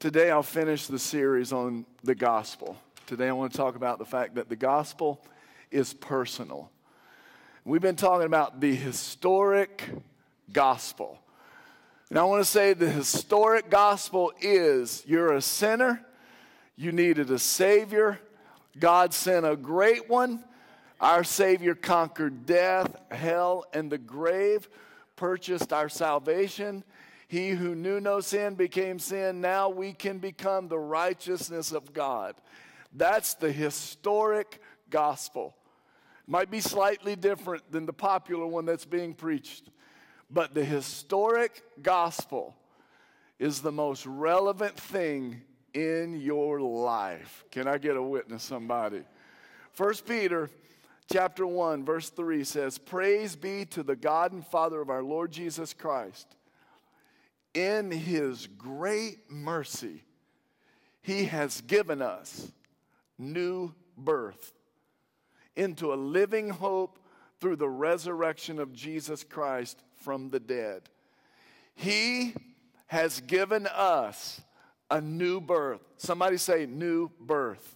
Today I'll finish the series on the gospel. Today I want to talk about the fact that the gospel is personal. We've been talking about the historic gospel. And I want to say the historic gospel is you're a sinner, you needed a Savior, God sent a great one. Our Savior conquered death, hell, and the grave, purchased our salvation. He who knew no sin became sin. Now we can become the righteousness of God. That's the historic gospel. Might be slightly different than the popular one that's being preached. But the historic gospel is the most relevant thing in your life. Can I get a witness, somebody? 1 Peter chapter 1, verse 3 says, "Praise be to the God and Father of our Lord Jesus Christ. In his great mercy, he has given us new birth into a living hope through the resurrection of Jesus Christ from the dead." He has given us a new birth. Somebody say new birth.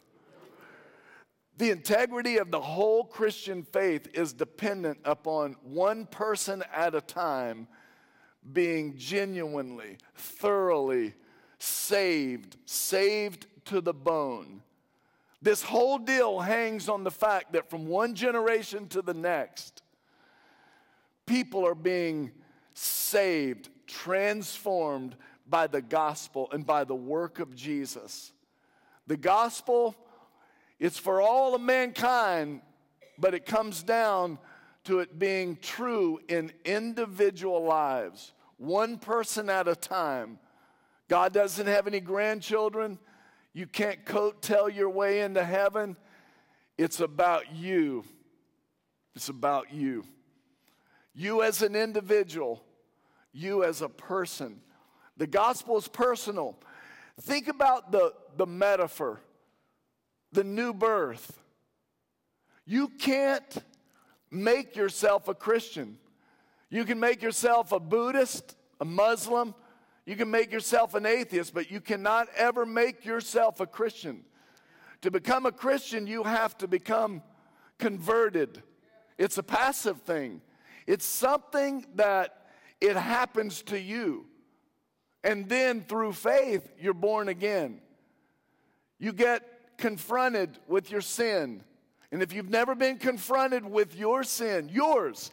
The integrity of the whole Christian faith is dependent upon one person at a time being genuinely, thoroughly saved to the bone. This whole deal hangs on the fact that from one generation to the next, people are being saved, transformed by the gospel and by the work of Jesus. The gospel, it's for all of mankind, but it comes down to it being true in individual lives, one person at a time. God doesn't have any grandchildren. You can't coattail your way into heaven. It's about you. It's about you. You as an individual, you as a person. The gospel is personal. Think about the metaphor, the new birth. You can't make yourself a Christian. You can make yourself a Buddhist, a Muslim. You can make yourself an atheist, but you cannot ever make yourself a Christian. To become a Christian, you have to become converted. It's a passive thing. It's something that it happens to you. And then through faith, you're born again. You get confronted with your sin. And if you've never been confronted with your sin, yours,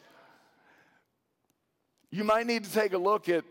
you might need to take a look at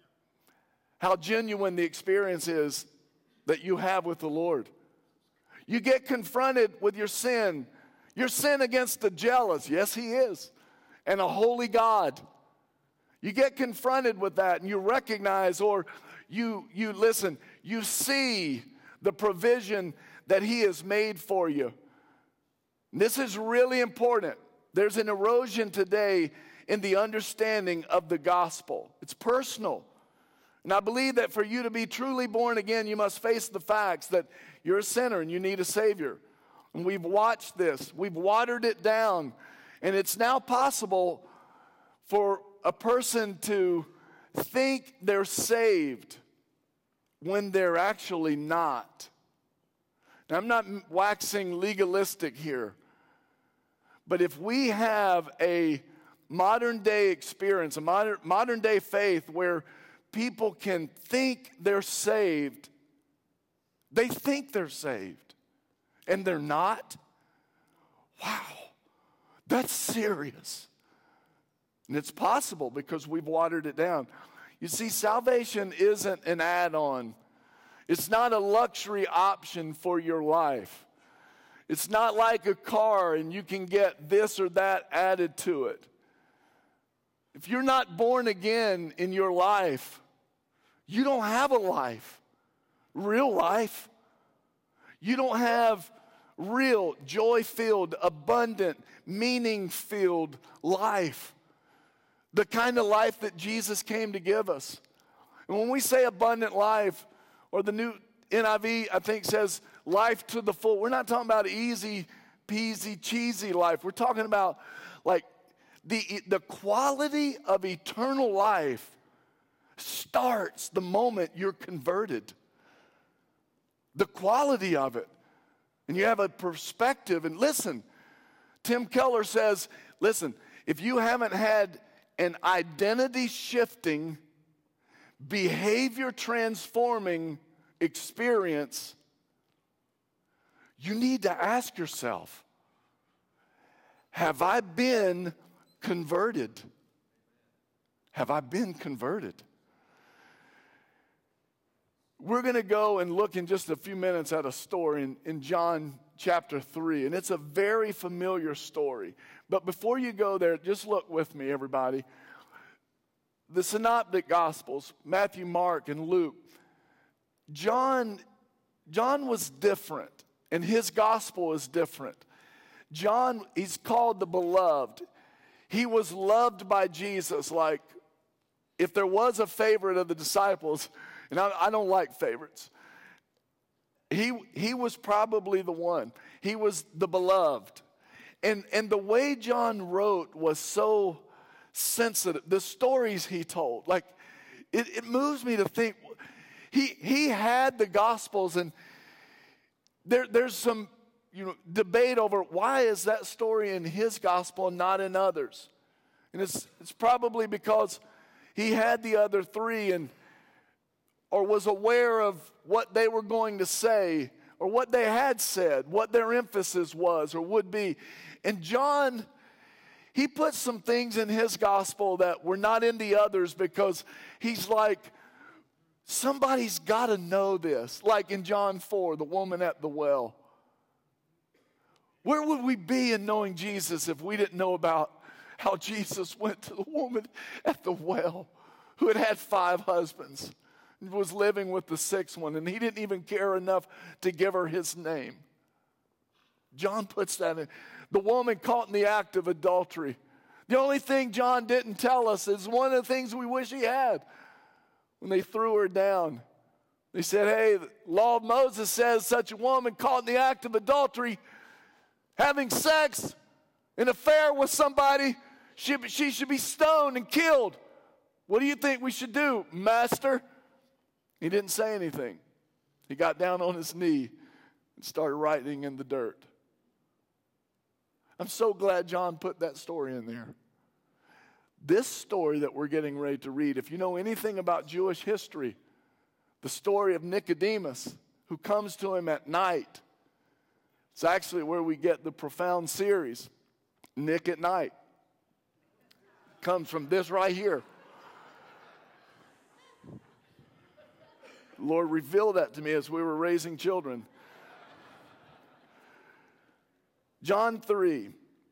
how genuine the experience is that you have with the Lord. You get confronted with your sin against the jealous, yes, he is, and a holy God. You get confronted with that and you recognize, or you listen, you see the provision that he has made for you. And this is really important. There's an erosion today in the understanding of the gospel. It's personal. And I believe that for you to be truly born again, you must face the facts that you're a sinner and you need a Savior. And we've watched this. We've watered it down. And it's now possible for a person to think they're saved when they're actually not. Now, I'm not waxing legalistic here. But if we have a modern day experience, a modern day faith where people can think they're saved, they think they're saved, and they're not. Wow, that's serious. And it's possible because we've watered it down. You see, salvation isn't an add-on. It's not a luxury option for your life. It's not like a car and you can get this or that added to it. If you're not born again in your life, you don't have a life, real life. You don't have real, joy-filled, abundant, meaning-filled life. The kind of life that Jesus came to give us. And when we say abundant life, or the new NIV, I think, says life to the full, we're not talking about easy peasy, cheesy life. We're talking about like the quality of eternal life starts the moment you're converted. the quality of it. And you have a perspective. And listen, Tim Keller says, listen, if you haven't had an identity shifting, behavior transforming experience, you need to ask yourself, have I been converted? Have I been converted? We're going to go and look in just a few minutes at a story in John chapter 3, and it's a very familiar story. But before you go there, just look with me, everybody. The Synoptic Gospels, Matthew, Mark, and Luke, John was different, and his gospel is different. John, he's called the beloved. He was loved by Jesus. Like, if there was a favorite of the disciples, and I don't like favorites, he was probably the one. He was the beloved. And the way John wrote was so sensitive. The stories he told, like, it moves me to think. He had the Gospels, and there's some debate over why is that story in his Gospel and not in others. And it's probably because he had the other three or was aware of what they were going to say or what they had said, what their emphasis was or would be. And John, he put some things in his gospel that were not in the others because he's like, somebody's got to know this. Like in John 4, the woman at the well. Where would we be in knowing Jesus if we didn't know about how Jesus went to the woman at the well who had 5 husbands? Was living with the 6th one, and he didn't even care enough to give her his name. John puts that in. The woman caught in the act of adultery. The only thing John didn't tell us is one of the things we wish he had. When they threw her down, they said, hey, the law of Moses says such a woman caught in the act of adultery, having sex, an affair with somebody, she should be stoned and killed. What do you think we should do, Master? He didn't say anything. He got down on his knee and started writing in the dirt. I'm so glad John put that story in there. This story that we're getting ready to read, if you know anything about Jewish history, the story of Nicodemus, who comes to him at night. It's actually where we get the profound series, Nick at Night. It comes from this right here. The Lord revealed that to me as we were raising children. John 3.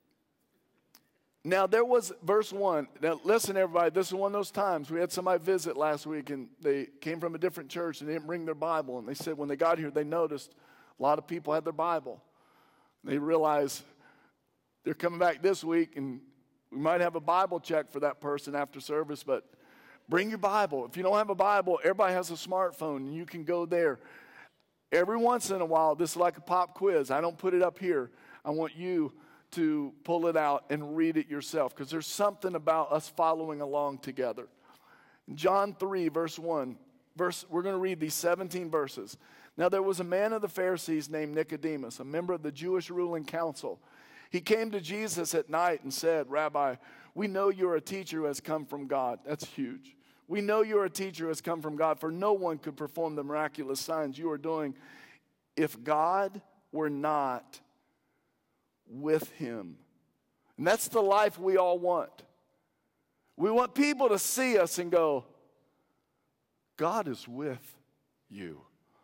Now there was, verse 1. Now listen, everybody, this is one of those times. We had somebody visit last week, and they came from a different church, and they didn't bring their Bible. And they said when they got here, they noticed a lot of people had their Bible. They realized they're coming back this week, and we might have a Bible check for that person after service, but bring your Bible. If you don't have a Bible, everybody has a smartphone, and you can go there. Every once in a while, this is like a pop quiz. I don't put it up here. I want you to pull it out and read it yourself, because there's something about us following along together. John 3, verse 1. We're going to read these 17 verses. Now there was a man of the Pharisees named Nicodemus, a member of the Jewish ruling council. He came to Jesus at night and said, Rabbi, we know you're a teacher who has come from God. That's huge. We know you're a teacher who has come from God, for no one could perform the miraculous signs you are doing if God were not with him. And that's the life we all want. We want people to see us and go, God is with you.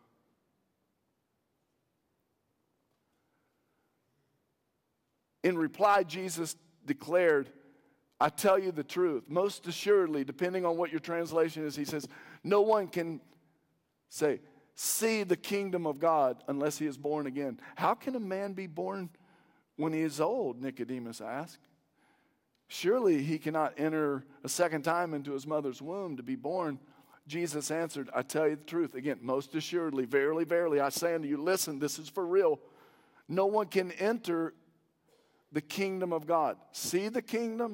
In reply, Jesus declared, I tell you the truth. Most assuredly, depending on what your translation is, he says, no one can say, see the kingdom of God unless he is born again. How can a man be born when he is old? Nicodemus asked. Surely he cannot enter a second time into his mother's womb to be born. Jesus answered, I tell you the truth. Again, most assuredly, verily, verily, I say unto you, listen, this is for real. No one can enter the kingdom of God. See the kingdom?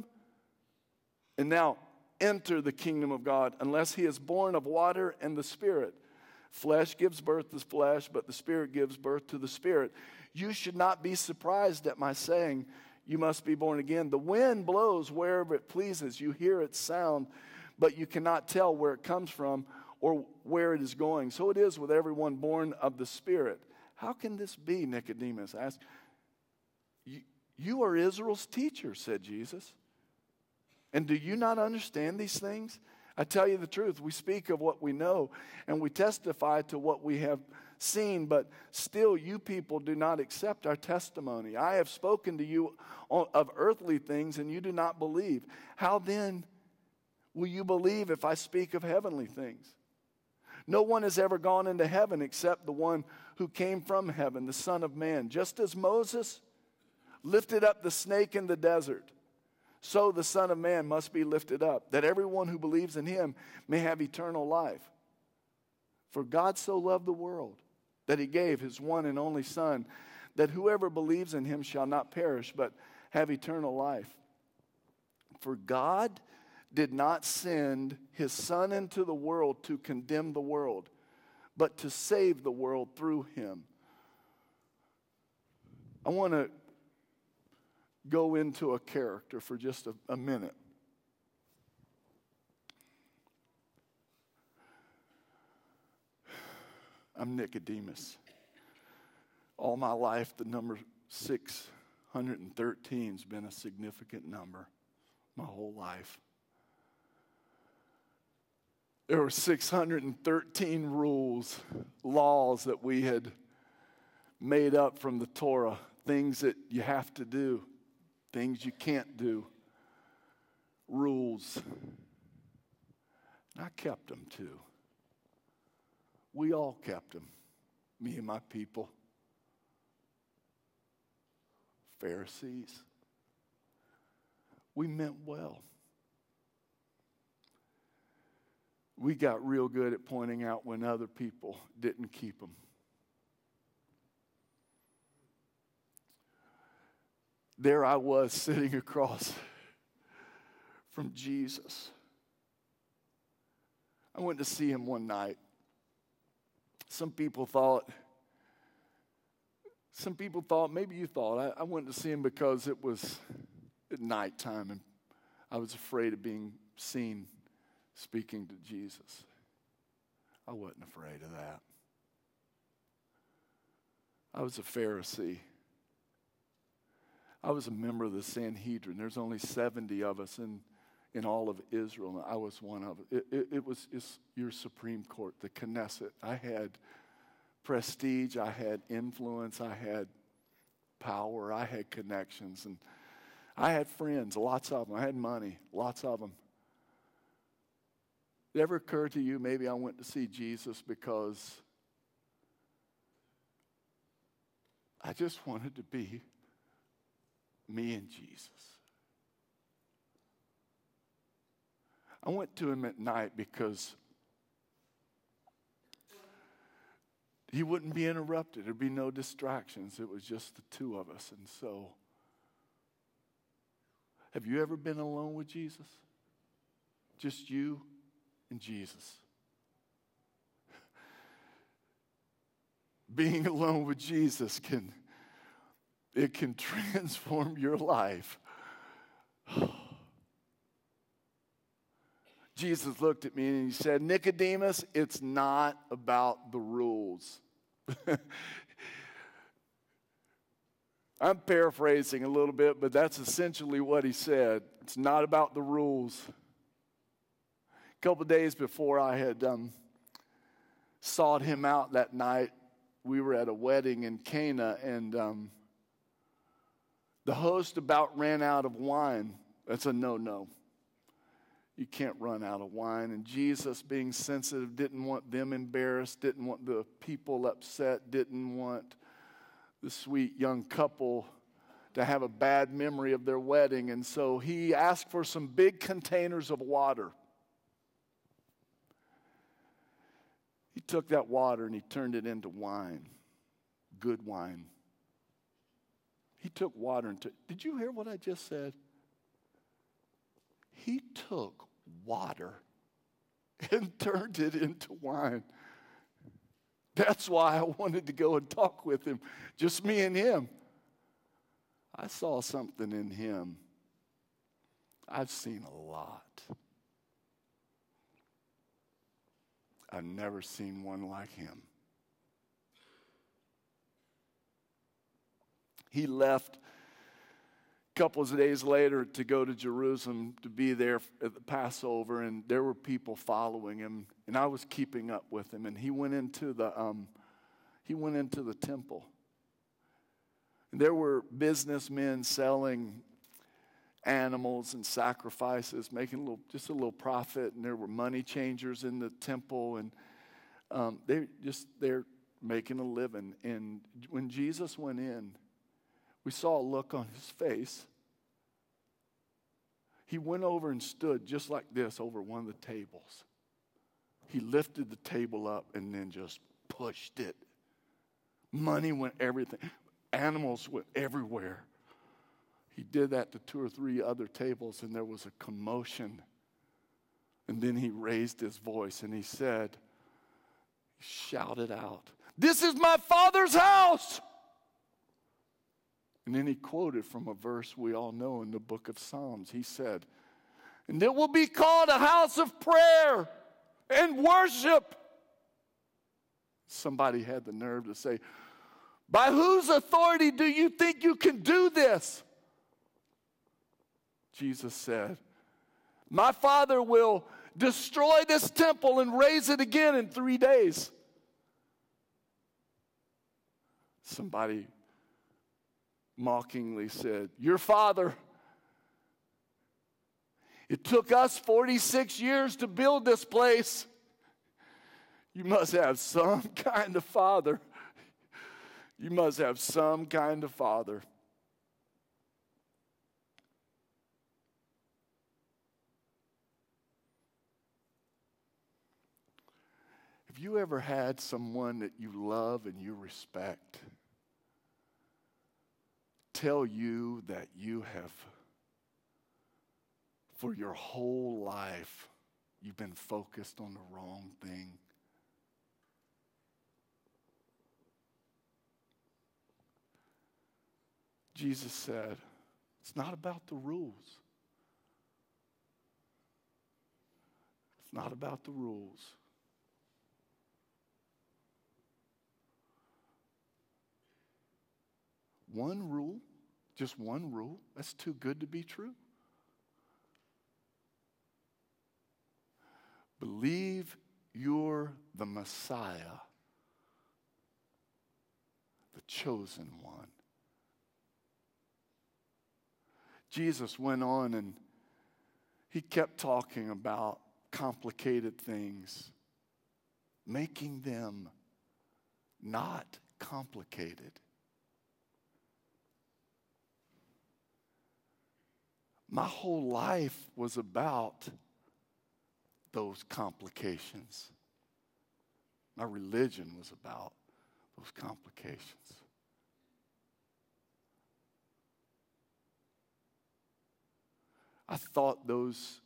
And now enter the kingdom of God unless he is born of water and the Spirit. Flesh gives birth to flesh, but the Spirit gives birth to the Spirit. You should not be surprised at my saying, you must be born again. The wind blows wherever it pleases. You hear its sound, but you cannot tell where it comes from or where it is going. So it is with everyone born of the Spirit. How can this be? Nicodemus asked. You are Israel's teacher, said Jesus. And do you not understand these things? I tell you the truth, we speak of what we know, and we testify to what we have seen, but still you people do not accept our testimony. I have spoken to you of earthly things, and you do not believe. How then will you believe if I speak of heavenly things? No one has ever gone into heaven except the one who came from heaven, the Son of Man. Just as Moses lifted up the snake in the desert, so the Son of Man must be lifted up, that everyone who believes in him may have eternal life. For God so loved the world that he gave his one and only Son, that whoever believes in him shall not perish, but have eternal life. For God did not send his Son into the world to condemn the world, but to save the world through him. I want to go into a character for just a minute. I'm Nicodemus. All my life, the number 613 has been a significant number. My whole life. There were 613 rules, laws that we had made up from the Torah, things that you have to do, things you can't do, rules. And I kept them too. We all kept them, me and my people. Pharisees. We meant well. We got real good at pointing out when other people didn't keep them. There I was sitting across from Jesus. I went to see him one night. Some people thought, maybe you thought, I went to see him because it was at nighttime and I was afraid of being seen speaking to Jesus. I wasn't afraid of that. I was a Pharisee. I was a member of the Sanhedrin. There's only 70 of us in all of Israel, and I was one of it. It's your Supreme Court, the Knesset. I had prestige, I had influence, I had power, I had connections, and I had friends, lots of them. I had money, lots of them. Did it ever occur to you maybe I went to see Jesus because I just wanted to be me and Jesus? I went to him at night because he wouldn't be interrupted. There'd be no distractions. It was just the two of us. And so, have you ever been alone with Jesus? Just you and Jesus. Being alone with Jesus can transform your life. Jesus looked at me and he said, Nicodemus, it's not about the rules. I'm paraphrasing a little bit, but that's essentially what he said. It's not about the rules. A couple of days before I had sought him out that night, we were at a wedding in Cana, and the host about ran out of wine. That's a no-no. You can't run out of wine. And Jesus, being sensitive, didn't want them embarrassed, didn't want the people upset, didn't want the sweet young couple to have a bad memory of their wedding. And so he asked for some big containers of water. He took that water and he turned it into wine, good wine. He took water and did you hear what I just said? He took water and turned it into wine. That's why I wanted to go and talk with him, just me and him. I saw something in him. I've seen a lot. I've never seen one like him. He left a couple of days later to go to Jerusalem to be there at the Passover, and there were people following him, and I was keeping up with him. And he went into the temple. And there were businessmen selling animals and sacrifices, making just a little profit, and there were money changers in the temple, and they're making a living. And when Jesus went in, we saw a look on his face. He went over and stood just like this over one of the tables. He lifted the table up and then just pushed it. Money went everything. Animals went everywhere. He did that to 2 or 3 other tables, and there was a commotion. And then he raised his voice and he shouted out, "This is my Father's house!" And then he quoted from a verse we all know in the book of Psalms. He said, "And it will be called a house of prayer and worship." Somebody had the nerve to say, "By whose authority do you think you can do this?" Jesus said, "My Father will destroy this temple and raise it again in 3 days." Somebody mockingly said, "Your father, it took us 46 years to build this place. You must have some kind of father. You must have some kind of father." Have you ever had someone that you love and you respect tell you that you have, for your whole life, you've been focused on the wrong thing? Jesus said, it's not about the rules. It's not about the rules. One rule, just one rule, that's too good to be true. Believe you're the Messiah, the chosen one. Jesus went on and he kept talking about complicated things, making them not complicated. My whole life was about those complications. My religion was about those complications. I thought those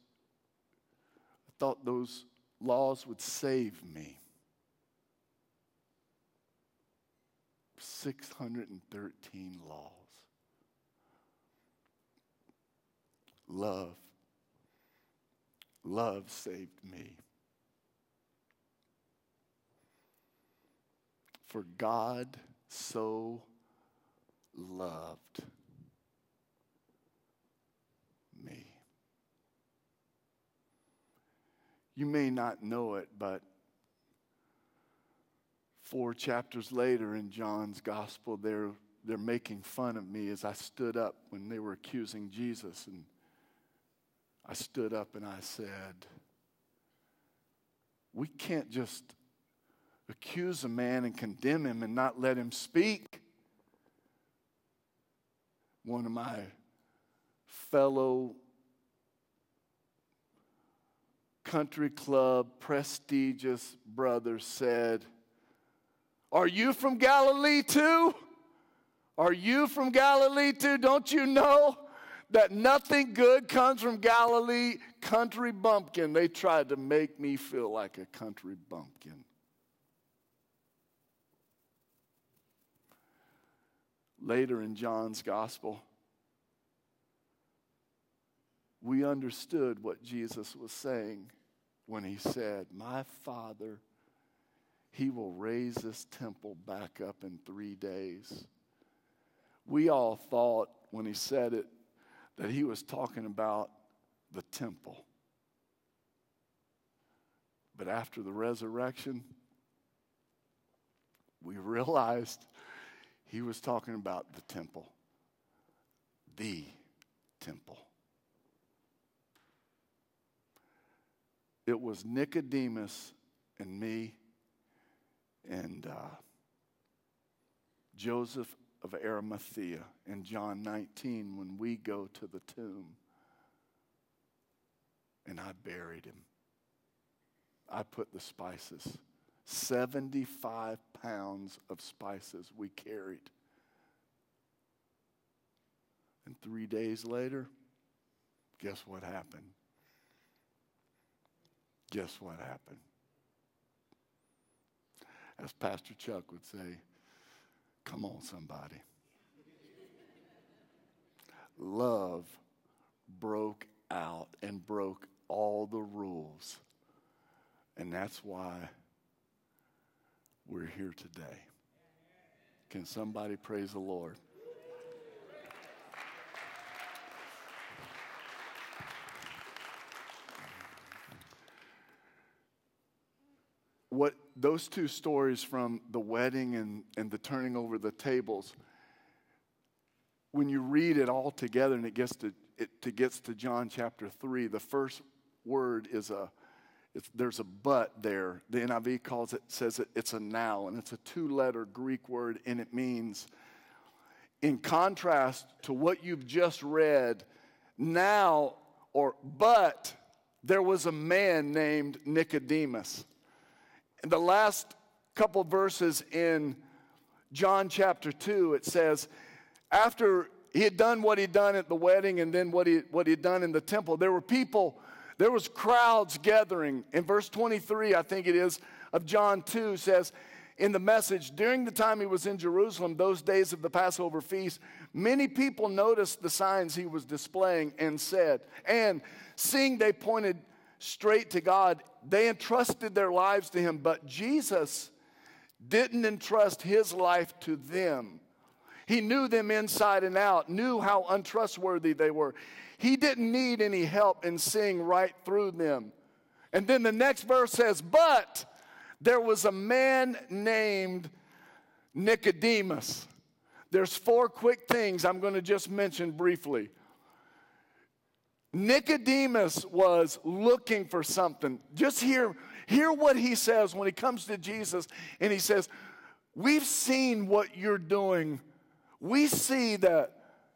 laws would save me. 613 laws. Love saved me. For God so loved me. You may not know it, but 4 chapters later in John's gospel, they're making fun of me as I stood up when they were accusing Jesus. And I stood up and I said, we can't just accuse a man and condemn him and not let him speak. One of my fellow country club prestigious brothers said, "Are you from Galilee too? Are you from Galilee too? Don't you know that nothing good comes from Galilee? Country bumpkin." They tried to make me feel like a country bumpkin. later in John's gospel, we understood what Jesus was saying when he said, my Father, he will raise this temple back up in 3 days. We all thought when he said it that he was talking about the temple. But after the resurrection, we realized he was talking about the temple. The temple. It was Nicodemus and me and Joseph of Arimathea in John 19 when we go to the tomb. And I buried him. I put the spices. 75 pounds of spices we carried. And 3 days later, guess what happened? Guess what happened? As Pastor Chuck would say, come on, somebody. Love broke out and broke all the rules. And that's why we're here today. Can somebody praise the Lord? What those two stories from the wedding and the turning over the tables, when you read it all together and it gets to John chapter 3, the first word is there's a but there. The NIV says it's a now, and it's a 2-letter Greek word, and it means, in contrast to what you've just read, now but there was a man named Nicodemus. In the last couple verses in John chapter 2, it says, after he had done what he'd done at the wedding and then what he'd done in the temple, there was crowds gathering. In verse 23, I think it is, of John 2 says, in the Message, during the time he was in Jerusalem, those days of the Passover feast, many people noticed the signs he was displaying and seeing they pointed straight to God, they entrusted their lives to him. But Jesus didn't entrust his life to them. He knew them inside and out, knew how untrustworthy they were. He didn't need any help in seeing right through them. And then the next verse says, but there was a man named Nicodemus. There's 4 quick things I'm going to just mention briefly. Nicodemus was looking for something. Just hear what he says when he comes to Jesus, and he says, we've seen what you're doing. We see that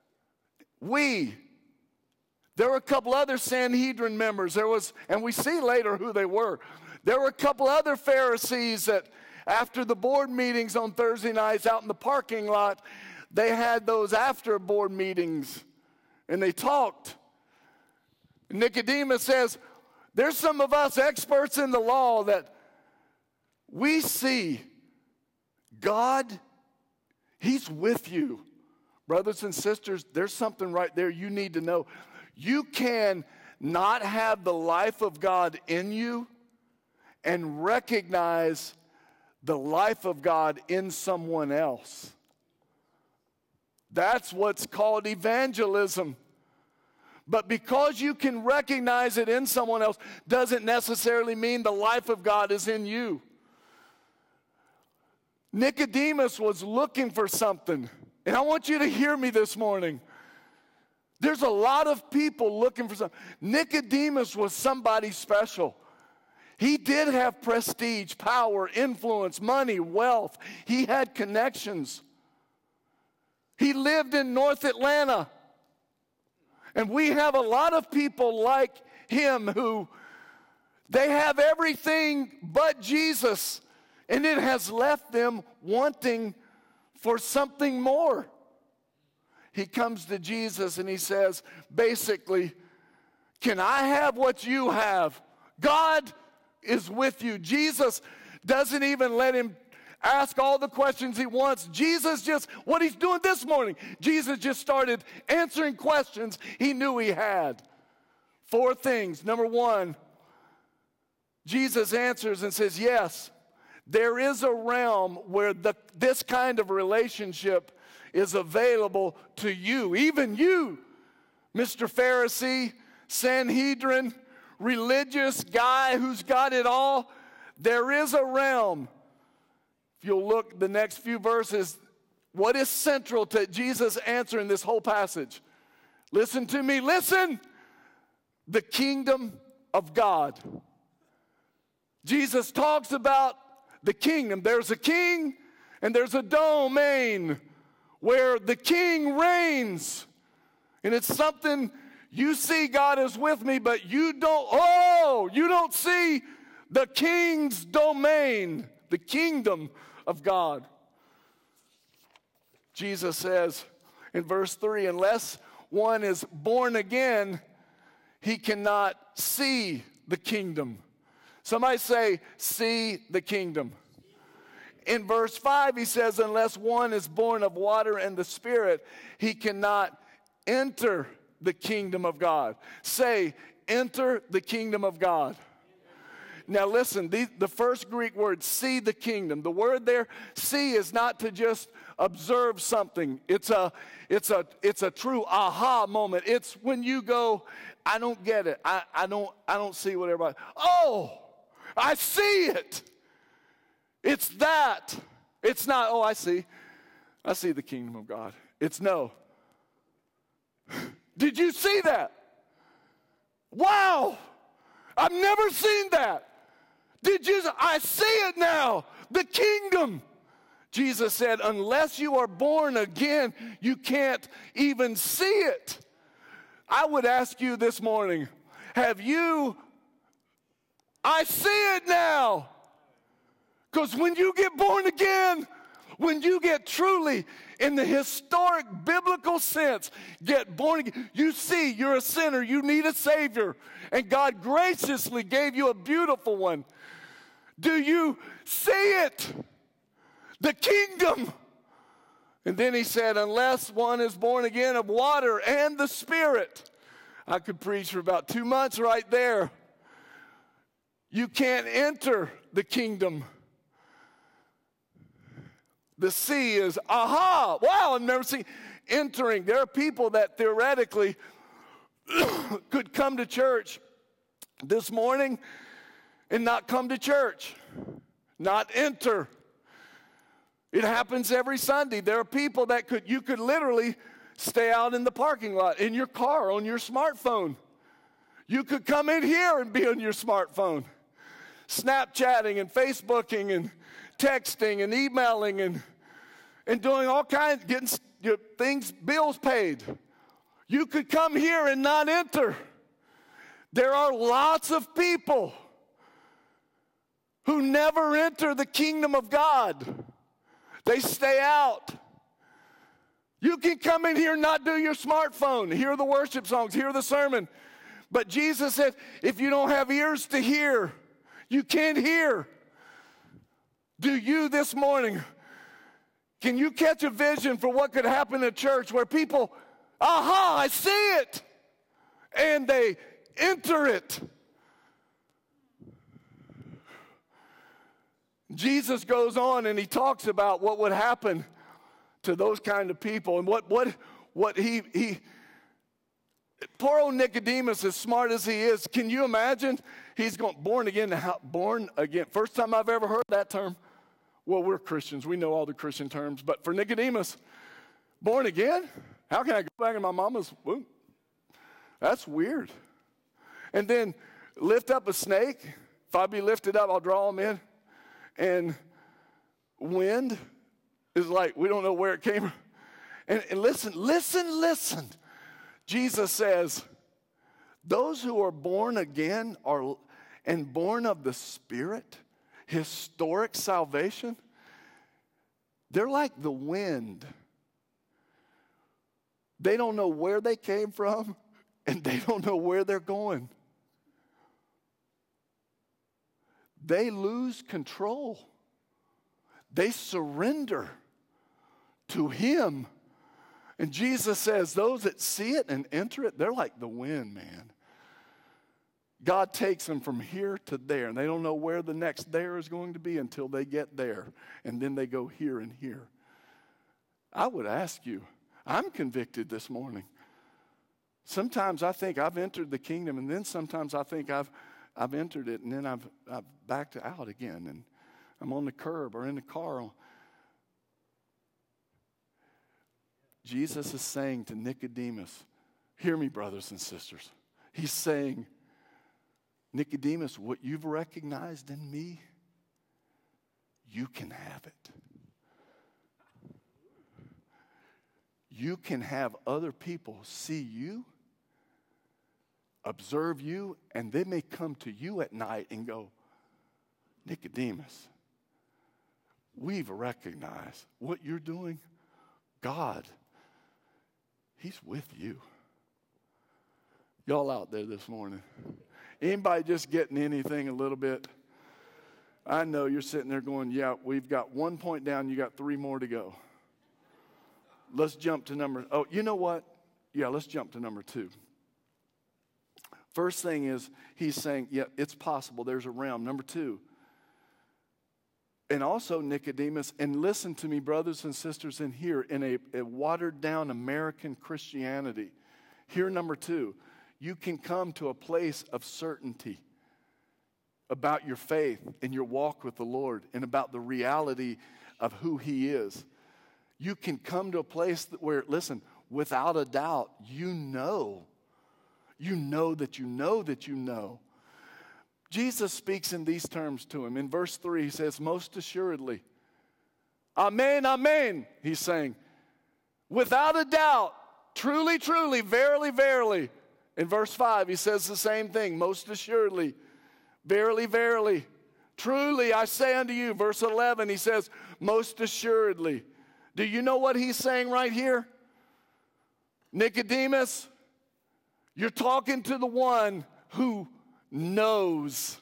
there were a couple other Sanhedrin members. And we see later who they were. There were a couple other Pharisees that after the board meetings on Thursday nights out in the parking lot, they had those after board meetings, and they talked. Nicodemus says, there's some of us experts in the law that we see God, he's with you. Brothers and sisters, there's something right there you need to know. You can not have the life of God in you and recognize the life of God in someone else. That's what's called evangelism. But because you can recognize it in someone else doesn't necessarily mean the life of God is in you. Nicodemus was looking for something. And I want you to hear me this morning. There's a lot of people looking for something. Nicodemus was somebody special. He did have prestige, power, influence, money, wealth. He had connections. He lived in North Atlanta. And we have a lot of people like him who they have everything but Jesus. And it has left them wanting for something more. He comes to Jesus and he says, basically, can I have what you have? God is with you. Jesus doesn't even let him ask all the questions he wants. What he's doing this morning, Jesus just started answering questions he knew he had. 4 things. Number 1, Jesus answers and says, yes, there is a realm where this kind of relationship is available to you. Even you, Mr. Pharisee, Sanhedrin, religious guy who's got it all. There is a realm. If you'll look the next few verses, what is central to Jesus answering this whole passage? Listen to me, listen. The kingdom of God. Jesus talks about the kingdom. There's a king and there's a domain where the king reigns. And it's something you see God is with me, but you don't see the king's domain, the kingdom of God. Jesus says in verse 3, unless one is born again, he cannot see the kingdom. Somebody say, see the kingdom. In verse 5, he says, unless one is born of water and the Spirit, he cannot enter the kingdom of God. Say, enter the kingdom of God. Now listen, the first Greek word, see the kingdom. The word there, see, is not to just observe something. It's a true aha moment. It's when you go, I don't get it. I don't see what everybody. Oh, I see it. It's that. It's not, oh, I see the kingdom of God. It's no. Did you see that? Wow. I've never seen that. I see it now. The kingdom. Jesus said, unless you are born again, you can't even see it. I would ask you this morning, I see it now. Because when you get born again, when you get truly, in the historic biblical sense, get born again, you see you're a sinner, you need a Savior, and God graciously gave you a beautiful one. Do you see it? The kingdom. And then he said, unless one is born again of water and the Spirit. I could preach for about 2 months right there. You can't enter the kingdom. The C is, aha, wow, I've never seen entering. There are people that theoretically could come to church this morning and not come to church, not enter. It happens every Sunday. There are people that you could literally stay out in the parking lot in your car on your smartphone. You could come in here and be on your smartphone, Snapchatting and Facebooking and texting and emailing and doing all kinds, getting your things, bills paid. You could come here and not enter. There are lots of people who never enter the kingdom of God. They stay out. You can come in here and not do your smartphone, hear the worship songs, hear the sermon. But Jesus said, if you don't have ears to hear, you can't hear. Do you this morning, can you catch a vision for what could happen in a church where people, aha, I see it, and they enter it? Jesus goes on and he talks about what would happen to those kind of people and what he poor old Nicodemus, as smart as he is, can you imagine? He's going born again. First time I've ever heard that term. Well, we're Christians. We know all the Christian terms. But for Nicodemus, born again? How can I go back in my mama's womb? That's weird. And then lift up a snake. If I be lifted up, I'll draw him in. And wind is like, we don't know where it came from. And listen. Jesus says, those who are born again and born of the Spirit, historic salvation, they're like the wind. They don't know where they came from, and they don't know where they're going. They lose control. They surrender to him. And Jesus says, those that see it and enter it, they're like the wind, man. God takes them from here to there, and they don't know where the next there is going to be until they get there. And then they go here and here. I would ask you, I'm convicted this morning. Sometimes I think I've entered the kingdom, and then sometimes I think I've entered it, and then I've backed out again, and I'm on the curb or in the car. Jesus is saying to Nicodemus, hear me, brothers and sisters. He's saying, Nicodemus, what you've recognized in me, you can have it. You can have other people see you, observe you, and they may come to you at night and go, Nicodemus, we've recognized what you're doing. God, he's with you. Y'all out there this morning, anybody just getting anything a little bit? I know you're sitting there going, yeah, we've got 1 point down, you got 3 more to go. Let's jump to you know what? Yeah, let's jump to number 2. First thing is, he's saying, yeah, it's possible. There's a realm. Number 2. And also, Nicodemus, and listen to me, brothers and sisters, in here, in a watered-down American Christianity. Here, number 2, you can come to a place of certainty about your faith and your walk with the Lord and about the reality of who he is. You can come to a place where, listen, without a doubt, you know that you know that you know. Jesus speaks in these terms to him. In verse 3, he says, most assuredly, amen, amen, he's saying, without a doubt, truly, truly, verily, verily. In verse 5, he says the same thing, most assuredly, verily, verily, truly, I say unto you. Verse 11, he says, most assuredly. Do you know what he's saying right here? Nicodemus, you're talking to the one who knows.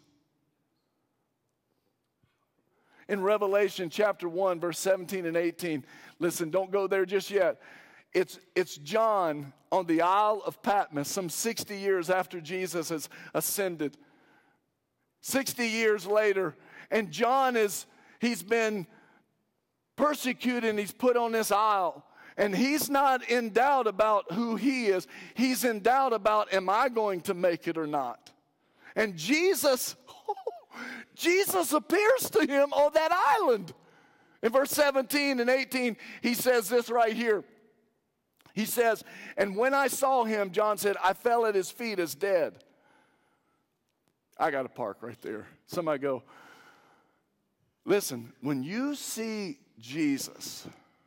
In Revelation chapter 1, verse 17 and 18, listen, don't go there just yet. It's John on the Isle of Patmos, some 60 years after Jesus has ascended. 60 years later, and John he's been persecuted and he's put on this isle. And he's not in doubt about who he is. He's in doubt about, am I going to make it or not? And Jesus appears to him on that island. In verse 17 and 18, he says this right here. He says, and when I saw him, John said, I fell at his feet as dead. I got to park right there. Somebody go, listen, when you see Jesus,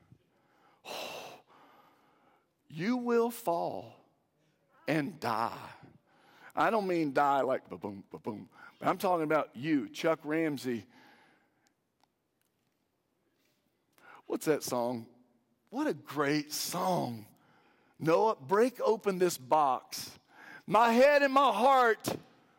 you will fall and die. I don't mean die like ba-boom, ba-boom. But I'm talking about you, Chuck Ramsey. What's that song? What a great song. Noah, break open this box. My head and my heart.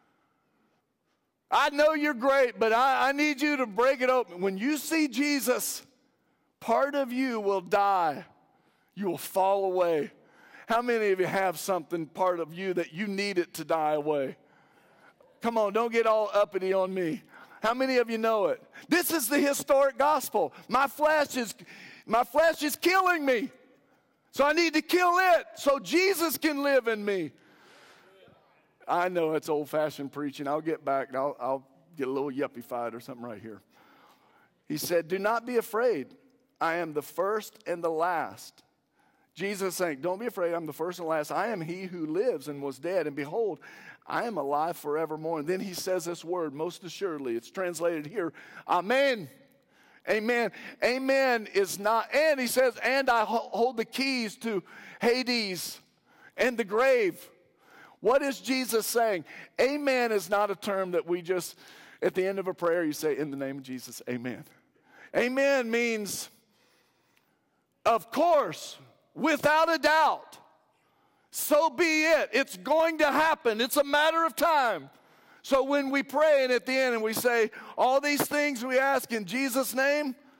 I know you're great, but I need you to break it open. When you see Jesus, part of you will die. You will fall away. How many of you have something, part of you, that you need it to die away? Come on, don't get all uppity on me. How many of you know it? This is the historic gospel. My flesh is killing me. So I need to kill it so Jesus can live in me. I know it's old-fashioned preaching. I'll get back and I'll get a little yuppie-fied or something right here. He said, do not be afraid. I am the first and the last. Jesus saying, don't be afraid, I'm the first and last. I am he who lives and was dead, and behold, I am alive forevermore. And then he says this word, most assuredly. It's translated here, amen. Amen. Amen is not, and he says, and I hold the keys to Hades and the grave. What is Jesus saying? Amen is not a term that we just, at the end of a prayer, you say, in the name of Jesus, amen. Amen means, of course, without a doubt, so be it. It's going to happen. It's a matter of time. So when we pray and at the end and we say, all these things we ask in Jesus' name,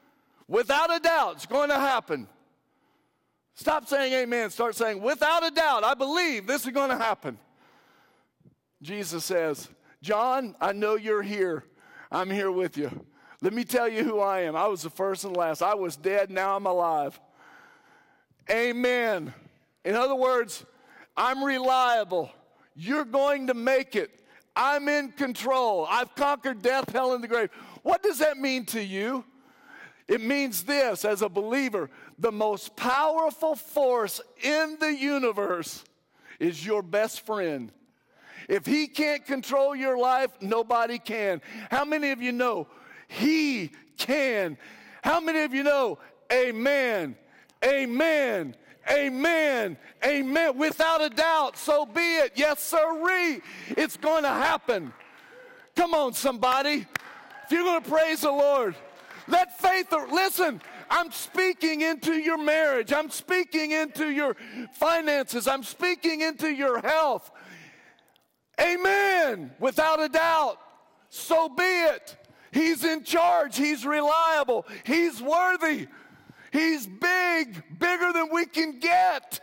Without a doubt, it's going to happen. Stop saying amen. Start saying, without a doubt, I believe this is going to happen. Jesus says, John, I know you're here. I'm here with you. Let me tell you who I am. I was the first and last. I was dead, now I'm alive. Amen. In other words, I'm reliable. You're going to make it. I'm in control. I've conquered death, hell, and the grave. What does that mean to you? It means this, as a believer, the most powerful force in the universe is your best friend. If he can't control your life, nobody can. How many of you know he can? How many of you know, amen, amen, amen, amen. Without a doubt, so be it. Yes, sirree. It's going to happen. Come on, somebody. If you're going to praise the Lord, let faith, listen, I'm speaking into your marriage. I'm speaking into your finances. I'm speaking into your health. Amen. Without a doubt, so be it. He's in charge. He's reliable. He's worthy. He's big, bigger than we can get.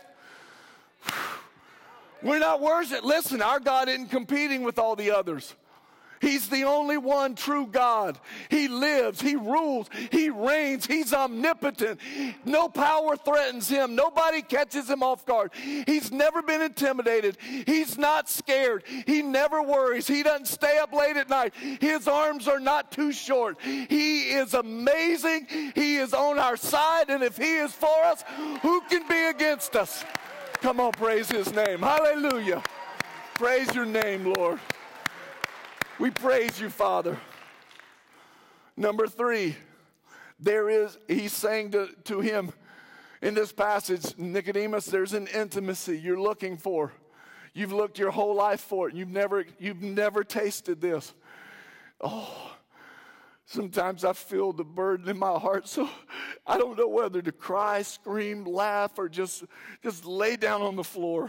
We're not worshiping. Listen, our God isn't competing with all the others. He's the only one true God. He lives, he rules, he reigns, he's omnipotent. No power threatens him. Nobody catches him off guard. He's never been intimidated. He's not scared. He never worries. He doesn't stay up late at night. His arms are not too short. He is amazing. He is on our side, and if he is for us, who can be against us? Come on, praise his name. Hallelujah. Praise your name, Lord. We praise you, Father. Number 3, he's saying to him in this passage, Nicodemus, there's an intimacy you're looking for. You've looked your whole life for it. You've never tasted this. Oh, sometimes I feel the burden in my heart, so I don't know whether to cry, scream, laugh, or just lay down on the floor.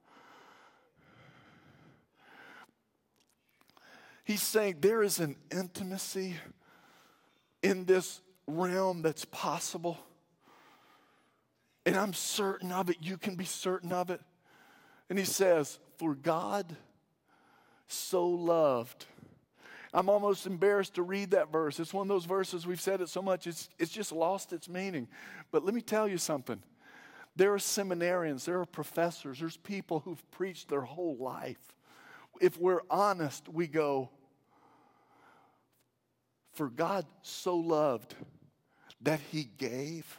He's saying there is an intimacy in this realm that's possible. And I'm certain of it. You can be certain of it. And he says, for God so loved. I'm almost embarrassed to read that verse. It's one of those verses, we've said it so much, it's just lost its meaning. But let me tell you something. There are seminarians, there are professors, there's people who've preached their whole life. If we're honest, we go, for God so loved that he gave.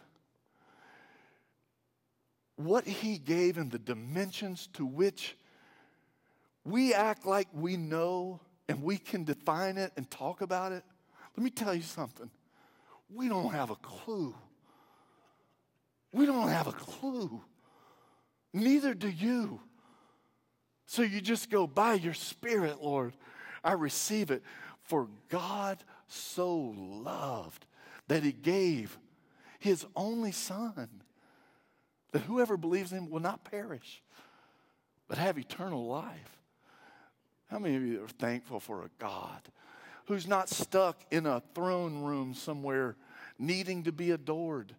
What he gave and the dimensions to which we act like we know and we can define it and talk about it. Let me tell you something. We don't have a clue. We don't have a clue. Neither do you. So you just go, by your Spirit, Lord, I receive it. For God so loved that he gave his only Son, that whoever believes in him will not perish, but have eternal life. How many of you are thankful for a God who's not stuck in a throne room somewhere needing to be adored?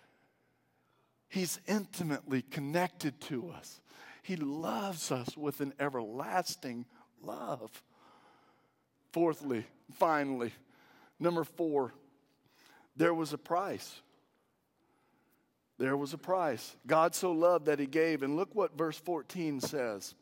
He's intimately connected to us. He loves us with an everlasting love. Fourthly, finally, number 4, there was a price. There was a price. God so loved that he gave. And look what verse 14 says.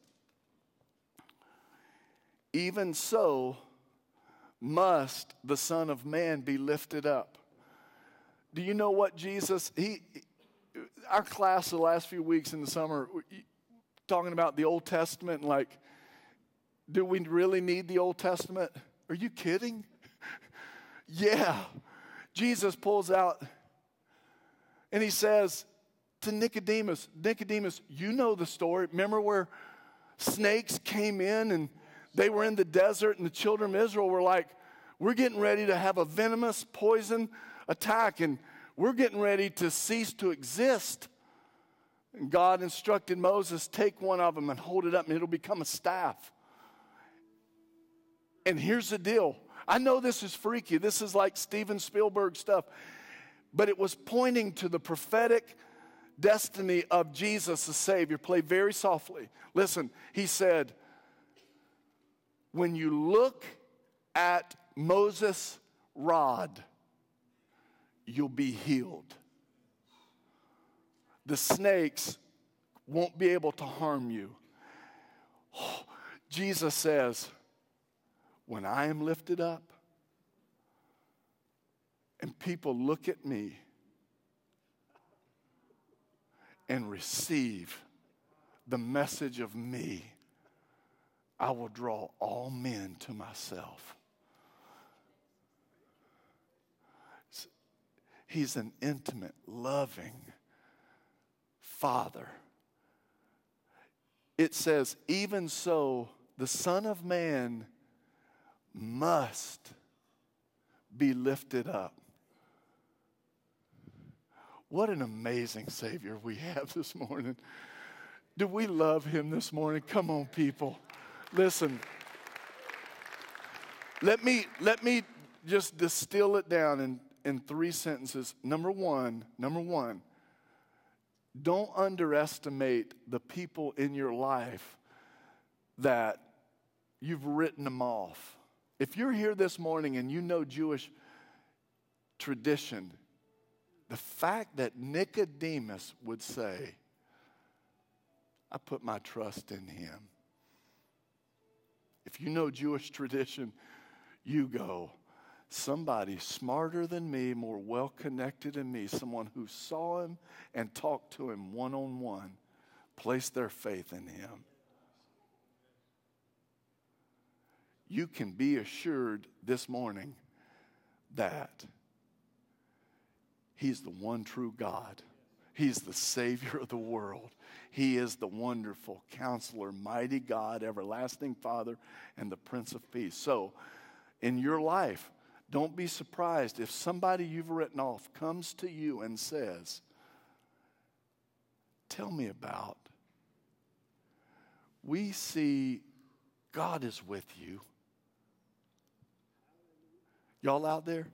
Even so must the Son of Man be lifted up. Do you know what Jesus, our class the last few weeks in the summer, talking about the Old Testament, and like, do we really need the Old Testament? Are you kidding? Yeah. Jesus pulls out and he says to Nicodemus, you know the story. Remember where snakes came in and they were in the desert and the children of Israel were like, we're getting ready to have a venomous poison attack and we're getting ready to cease to exist. And God instructed Moses, take one of them and hold it up and it'll become a staff. And here's the deal. I know this is freaky. This is like Steven Spielberg stuff. but it was pointing to the prophetic destiny of Jesus the Savior. Play very softly. Listen, he said, when you look at Moses' rod, you'll be healed. The snakes won't be able to harm you. Oh, Jesus says, when I am lifted up and people look at me and receive the message of me, I will draw all men to myself. He's an intimate, loving Father. It says, even so, the Son of Man must be lifted up. What an amazing Savior we have this morning. Do we love him this morning? Come on, people. Listen. Let me just distill it down in 3 sentences. Number one, don't underestimate the people in your life that you've written them off. If you're here this morning and you know Jewish tradition, the fact that Nicodemus would say, I put my trust in him. If you know Jewish tradition, you go, somebody smarter than me, more well-connected than me, someone who saw him and talked to him one-on-one, placed their faith in him. You can be assured this morning that he's the one true God. He's the Savior of the world. He is the wonderful Counselor, mighty God, everlasting Father, and the Prince of Peace. So, in your life, don't be surprised if somebody you've written off comes to you and says, tell me about. We see God is with you. Y'all out there?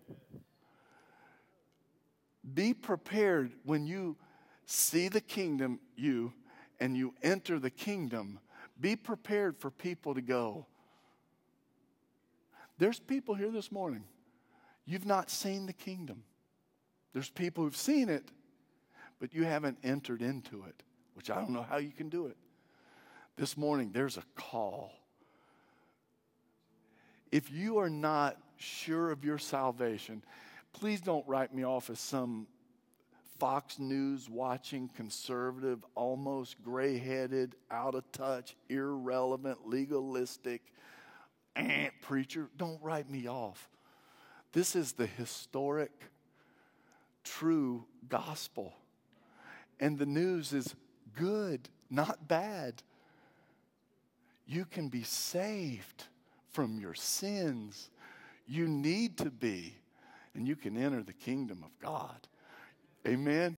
Be prepared when you see the kingdom, and you enter the kingdom. Be prepared for people to go. There's people here this morning. You've not seen the kingdom. There's people who've seen it, but you haven't entered into it, which I don't know how you can do it. This morning, there's a call. If you are not sure of your salvation, please don't write me off as some Fox News watching conservative, almost gray-headed, out of touch, irrelevant, legalistic preacher. Don't write me off. This is the historic, true gospel. And the news is good, not bad. You can be saved from your sins. You need to be. And you can enter the kingdom of God. Amen.